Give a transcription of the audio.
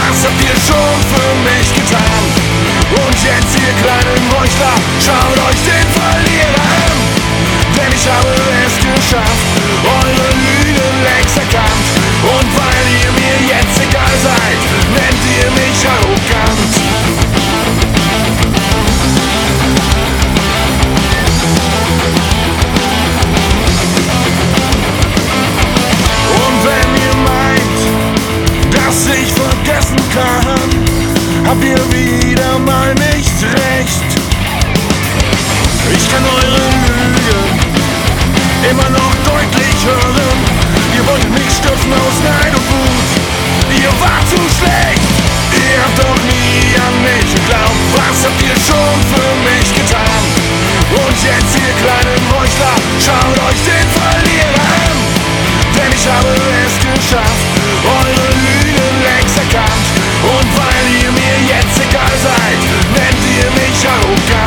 was habt ihr schon für mich getan? Und jetzt, ihr kleinen Heuchler, schaut euch den Verlierer an. Denn ich habe es geschafft, eure Lügen längst erkannt. Und weil ihr mir jetzt egal seid, nennt ihr mich arrogant. Und wenn ihr meint, dass ich vergessen kann, habt ihr wieder mal nicht recht. Ich kann eure Lügen immer noch deutlich hören. Ihr wolltet mich stürzen aus Neid und Wut. Ihr wart zu schlecht. Ihr habt doch nie an mich geglaubt. Was habt ihr schon für mich getan? Und jetzt, ihr kleinen Heuchler, schaut euch den Verlierer an. Denn ich habe es geschafft, eure Lügen längst erkannt. Und weil ihr mir jetzt egal seid, nennt ihr mich arrogant.